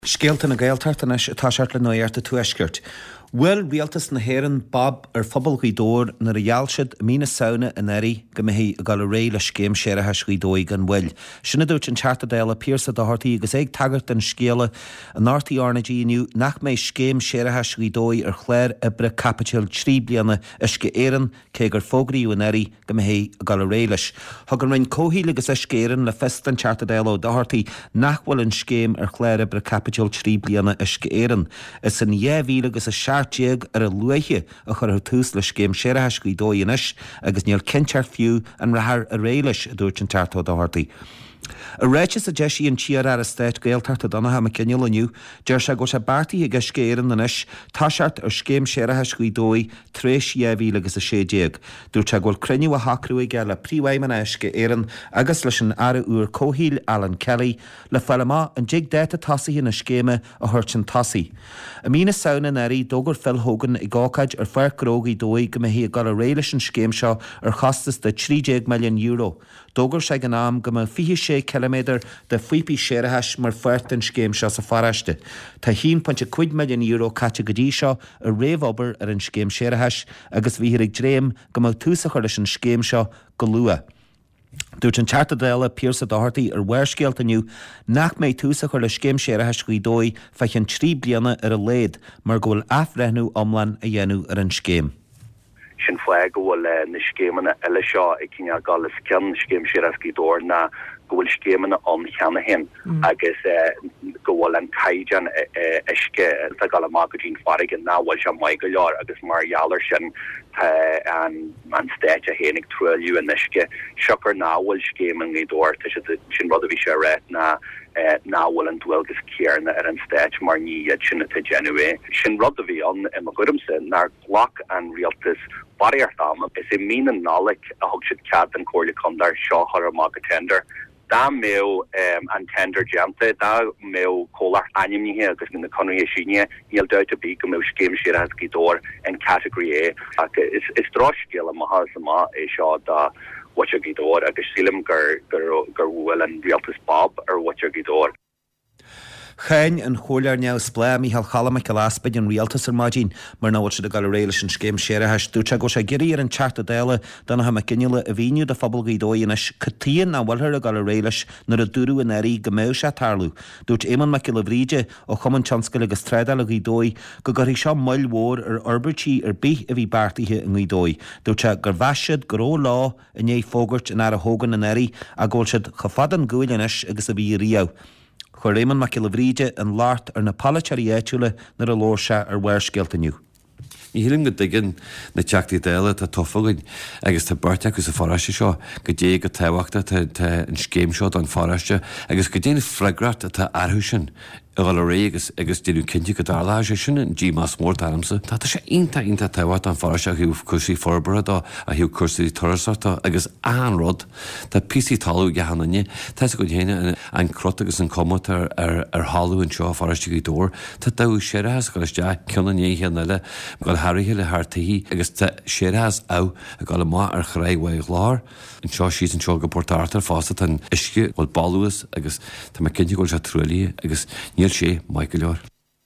Scéalta na Gaeltartaine tá seart le nuirta tú eiscirt. Bhfuil rialtas na hÉireann Bob phobal ghuidóir na rialsiad mína saona in éirí go mbeidh a gal ré le scéim séirithe srídóig an bhfuil. Sinna dúirt an tearta déile Pierce de Hortaí agus ag tagart an scéala an áirtaí RNG inniu nach méid scéim séirithe srídóig ar chléir ibre capital trí bliana isce éireann cé gur fógraíú in éirí go mbeidh a gal ré leis. Thug an rainn cóthíle agus iscéireann le fest an tearta déile de Hortaí nach bhfuil an scéim ar chléir ibre capital trí bliana isce éireann. Is an 10,000 agus a Seaartag ar a luaiche a chur tús le scéim séirithe srídóig inis agus níl cintear fiú an rathar a réiles a dúirt an teartá de Hortaí. A réitis a deisi an tíar ar a stéit Gaeltarta Donatha McKinnell aniu, deir se go se bartaí ag iscéireann inis táseart ar scéim séirithe srídóig 3,000 agus a 6,000. Dúirt se ghfuil cruinniú a hacrúig le príomhhaimena isce éireann agus leis an ara úr cóthíl Alan Kelly le fellama an jig déta tasaí na scéime a thuirt an tasaí. A mína saona éirí dógur Phil Hogan i gácaid ar fearcrógaí dóig go mbeidh a gal a ré leis an scéim seo ar chastas de 30 milliún euro. Dógur sé gan am go 26 km de fuipi séirithe mar fuirt an scéim seo sa faraiste. Tá 1.5 milliún euro caite go dtí seo a réamhobair ar an scéim séirithe agus bhí ag dréim go túsa chuir leis an scéim seo go lua. Dúirt an tearta déile Pierce de Hortaí ar bhuairscéalt aniu nach méid túsa chuir le scéim séirithe srídóig feichin 3 bliana ar a léad mar go bhfuil athbhreithnú omlan a dhéanú ar an scéim. Sin flag go bhfuil na scéimena eile seo ag cinne gal is ceann scéim séirithe srídóir na go bhfuil scéimena cheanna hen agus go bhfuil an caiidean isce a gal amach go dtín farigh ná bhfuil se maiid go leor agus mar gheallar sin an stéit a hénig trúiliú an isce seochar ná bhfuil scéimen ghuidóir sin rud a bhí sé réit na bhfuil an dúilgus céarna ar an stéit mar níiad sinna te genué. Sin rud a bhí an im a gudumsa nar glach an rialtas bariart am is I mína nálaigh a thug siad cead an cóirla chundar seo thar amach a tender. Da méo an tender jante, da méo cólar animnithe agus na conir síine níl deut a bí go méo scéim séirithe srídóir an category A. Is droscéal a maha sama é seo da watcha gidor agus sílim gur bhfuil an rialtas Bob ar watcha gidor. Chain an chóilear neamh splé Mícheál Chalamach go laspaid an rialtas ar maidín mar náhail siad a gal ré leis an scéim séirithe. Dúirt se go sé geirí ar an tearta déile Donatha McKinnell a bhíniú de phobal ghuidóig inis catíon na bhfuilthir a gal ré leis nar a dúrú in éirí go méo sé tarlú. Dúirt Éamonn Mac Gillivríde ó Chumann Tionscail agus Trédáil a ghuidóig go gurí seo moill mhór ar orbertí ar bith a bhí bartaithe an ghuidóig. Dúirt se gur bhaisiad go ró lá in é fógart in ar a Hogan in éirí a ggóil siad chofad an gúil inis agus a bhí riamh. Chuir Éamonn Mac Gillivríde an láart ar na palachtarí éitiúla nar a lóir se ar bhuairscéalt aniu. Ní hilim go diggin na teachtaí déile tá tofagain agus tá barteach agus a faraiste seo go dé go táhachta tá an scéim seo an faraiste agus go déanana freigrat atá arthú sin a gáil ré agus déanú cinnte go dála sé sin an dí más mór tamsa. Tá sé inta táhhacht an faraiste a hiú cusaí forbarad a hiú cusaí torasarta agus anrod tá písaí talú gehananne tá go dhéine an crot agus an commat ar hallú an seo faraiste go dór tá dá séirithe go leiste ceanna héan eile gáil Haríthe le hartaí agus tá séirithe á a gáil má ar chraidhhaigh lár an seo síos an seo go portartar fásta an isce bhil balúas agus tá cinnte go se trúlaí agus níl sé mai go leor.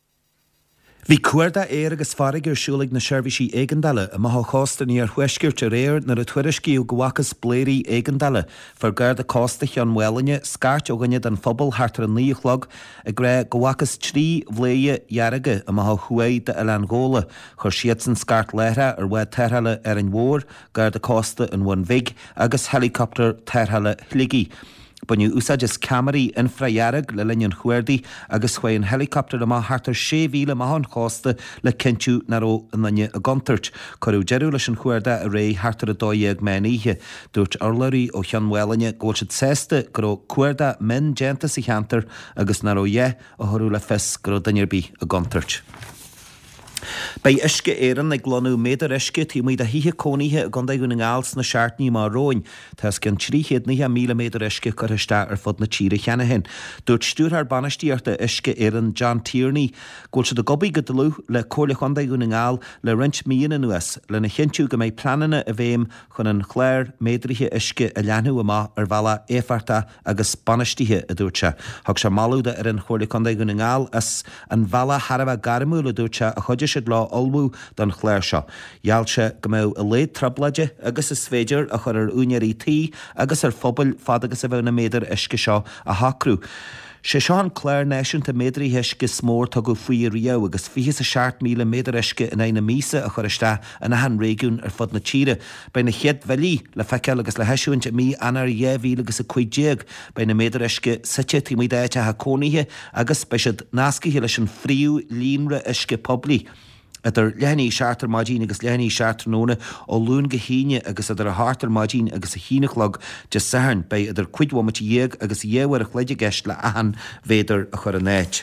Bhí cuairda éir agus farraigh ar siúlaigh na seirbhísí éigeandála a maith chóstaní ar thuiscirt ar réir nar a tuairiscíú gohachas bléirí éigeandála far gard a cóstaich an mhailne scart óganne an phobal hartar an níochlog a gré gohachas trí bléie dhearige a maith chuaid de Elangóla chur siad san scart léire ar bhaid teirtheile ar an mhór gard a cósta an bhain vig agus helicopter teirtheile hligí. Buniu úsáid is camarí infrahearag le linn chuirdaí agus chuin helicopter a má hartar 6,000 mahan chósta le cinú naró an nanne a gantart. Corú jeú leis an chuirda a ré hartar a 2 méníthe. Dúirt orlairí ó Cheanmhailne ggóil siad sésta go cuirda min genta sa cheantar agus naró a thorú le fis go dainearbí a gantart. Bei isce éan ag glonú méidir isce tí muid a hithe cóníthe a gan daún ngáils na seaartní má róin, Tás cin 300 isce chuiste ar fud na tíre cheanna hin. Dúirt stúrthar banistíarta isce éan John Tierney, ghfuil se do gobaí go dlú le cóla gan daún ngáil le rint míana nuas le na chinú go méid planana a bhéim chun an chléir méidrithe isce a leanú amá ar bhela éfarta agus banistíthe a dúirte. Thug se malúda ar an chóla gan daún ngáil as an bhela Harbh garmúla dúirte a chuide siad lá olbú don chléir seo. Gheallse go mbeadh a léad trablaide agus is féidir a chur ar únearí tí agus ar phobal fad agus a bheith na méidir isce seo a hacrú. sé seán chléir náisiúnta méidirí heisce smór tá go faoi riamh agus 27,000 méidir isce in éana mísa a chuiriste in an régiún ar fud na tíre. Bei na chead bhelí le feiceil agus le heisiúint mí anar 10,000 agus a 50 bei na méidir isce 7 mí déite a cóníthe agus bei siad nascaithe leis an phríú línre isce poblí. Idir leanaí seaartar maidín agus leanaí seaartar nóna ó lún go híine agus idir a háartar maidín agus a hínachlog de saharn bei idir cuidhhamat dhéag agus dhéhhar a chléide gceist le ahan féidir a chur a néit.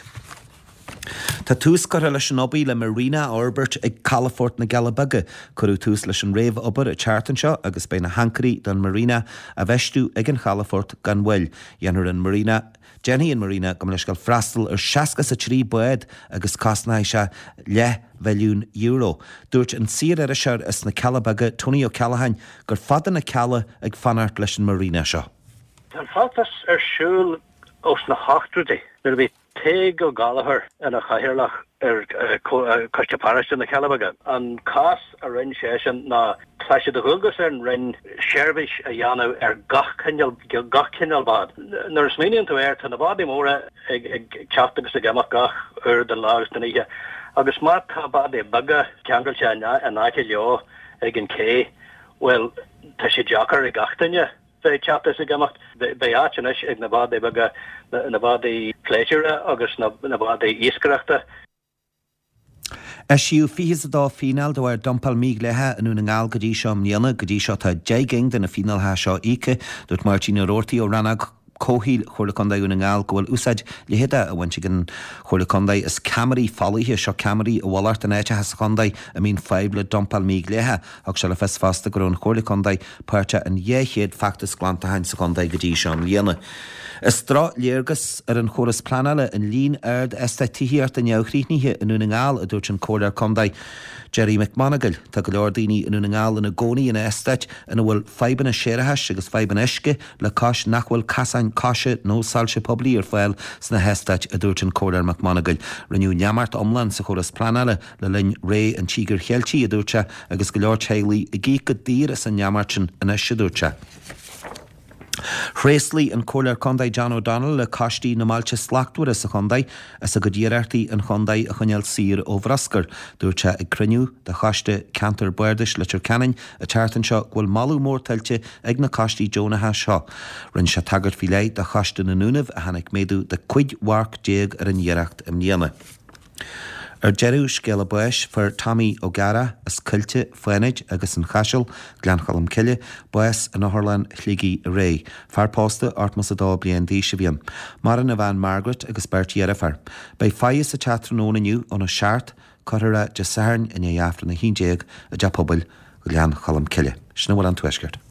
Tá tús go leis an obaí le Marina Orbert ag Calafort na Galabaga, chuú tús leis an réomh obair a chartan seo agus bei na hancarí don Marina a bheistú ag an Calafort gan bhfuil. Dhéanar an Marina Jenny an Marina go leis gal freastal ar 63 buad agus cosnaid se €10 milliún. Dúirt an siar ar a seir is na Calabaga Tony O'Callaghan gur fadan na Cala ag fanart leis an Marina seo. An faltas ar siúl os na háchtúdi. There be te go Gallagher in a chairlach Costa Parish in the Calabaga. And Cass a rin session na Clashe de Hulgus and rin Shervish a Yano gach kinnel bad. There's meaning to air to the body more chapters again gach the logs than here. Agus mat bad a bugger Jangle China and Akilio again K. Well, Tashi Jocker a gachtanya. They chapters again by Archinish in the body bugger in the body pleasure August na body Eastcrafter. Siú fihis dá fíneal do ar dompal míg lethe anú na ngáil godí seo mniana godí seo tá déiging den na fíneal ha seo ike dúirt Martina Rorty ó ranag cóhíl chorlacondaí na ngáil gohfuil úsáid lehéide a bhaint gan chorlacondaí is camarí fallíthe seo camarí a bhhaart an éite has condaí a mín feibble dompal míg lethe ach se le fes fasta gur an chorlacondaí páirte an dhéchéad factus glanta hain sa condaí godí seo mniana. Is strá léargus ar an choras planale in lín ard tíhiart an neochrítníthe in na ngáil a dúirt an cóir condaí. Jerry McMonagle tá go leor daoine in na ngáil in na gcónaí in éisteid ina bhfuil feibanna séiretheis agus feibanna isce le cais nachhfuil casáin caiise nó sáilse poblí ar fáil sna héisteid a dúirt an cóir McMonagle. Riniú neamart omlan sa choras planale le linn ré an tígur cheiltí a dúirte agus go leor teaglaí i gcí go dtír as an neamartin in isce dúirte. Chréaslí an cóir condaí John O'Donnell le castí na máilte slachtúir a chondaí as a go ddíarartaí an chondaí a chuneal sír ó Bhroscar dúirte ag cruniú de chaiste Cantar Buirdeis le Turcanin a tartan seo bhfuil malú mór tailte ag na castí Jonatha seo. Rinn se tagart fi leid de chaiste na núnamh a hanig méadú de cuid warc déag ar an dhéireacht im níana. Ar jeú scéile buis for Tommy O'Gara as cuilte foiinid agus an chaisiil Glenchalam Cille buis an Orlan chlígí ré. Farpósta ortmas a dá blion dí se bhíon. Mar an a bhain Margaret agus Bertie Erifar. Bei faias a teatranóna nniu ón a seart chuire de saharn in éafra na híndéag a de pobl Glenchalam Cille. Sna bhfuil an tuisgurt.